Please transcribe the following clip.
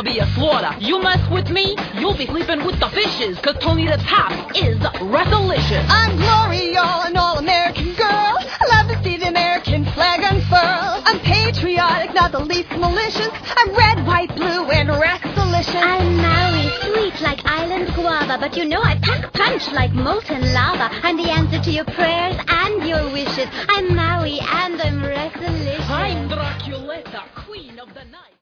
gonna be a slaughter. You mess with me, you'll be sleeping with the fishes, 'cause Tony the Top is Wrestlicious. I'm Glory, y'all, an all-American girl. I love to see the American flag unfurl. I'm patriotic, not the least malicious. I'm red, white, blue, and Wrestlicious. I'm Maui, sweet like island guava, but you know I pack punch like molten lava. I'm the answer to your prayers and your wishes. I'm Maui and I'm Wrestlicious. I'm Draculetta, queen of the night.